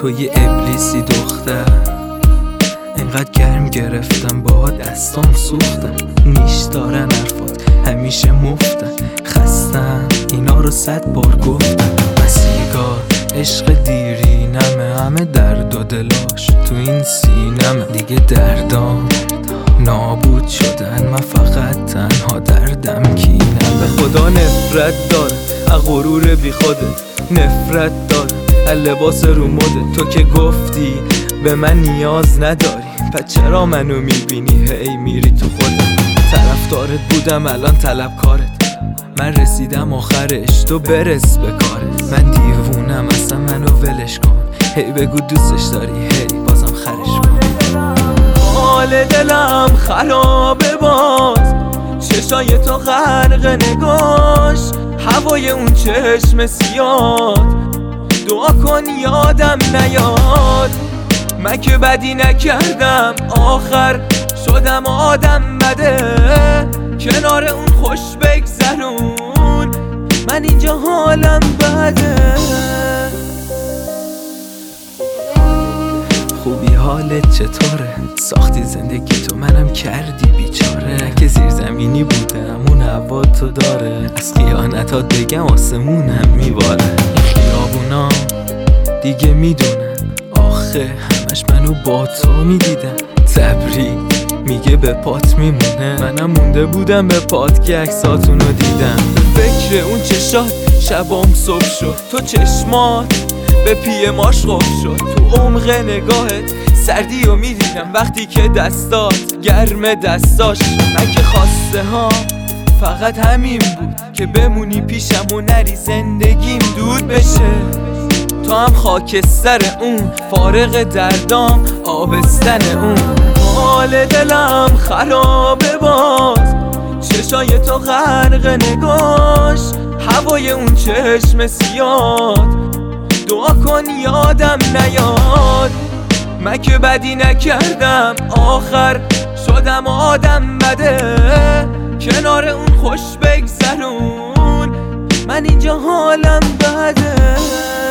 تو یه ابلیسی دختر، اینقدر گرم گرفتم با دستام سوختم. نیش دارن حرفات همیشه مفتن، خستن اینا رو 100 بار گفتم. مسیگار عشق دیرینمه، همه درد و دلاش تو این سینمه. دیگه دردام نابود شدن، من فقط تنها دردم کینم. به خدا نفرت دارم از غرور بی خودت، نفرت دارم از لباس رو مدت. تو که گفتی به من نیاز نداری، پس چرا منو میبینی هی میری تو خودت؟ طرفدارت بودم الان طلبکارت، من رسیدم آخرش تو برس به کارت. من دیوونم اصلا منو ولش کن، هی بگو دوستش داری هی بازم خرش کن. حال دلم خرابه باز، چشای تو غرق نگاش، هوای اون چشم سیاد. دعا کن یادم نیاد، من که بدی نکردم آخر شدم آدم بده. کنار اون خوش بگذرون، من اینجا حالم بده. خوبی حالت چطوره؟ ساختی زندگی تو منم کردی بیچاره. که زیر زمینی بودم اون هوا تو داره، از خیانتات بگم آسمونم میباره. خیابونا دیگه میدونن آخه همش منو با تو میدیدن. تبریک میگه به پات میمونه، منم مونده بودم به پات که عکساتونو دیدم. فکر اون چشات شبام صبح شد، تو چشمات به پی ماش خوب شد. تو عمق نگاهت سردی رو میدیدم وقتی که دستات گرم دستاش. من که خواسته ها فقط همین بود که بمونی پیشم و نری زندگیم دود بشه. تو هم خاکستر اون، فارغ دردام آبستن اون. حال دلم خرابه باز، چشای تو غرق نگاش، هوای اون چشم سیاد. دعا کن یادم نیاد، من که بدی نکردم آخر شدم آدم بده. کنار اون خوش بگذرون، من اینجا حالم بده.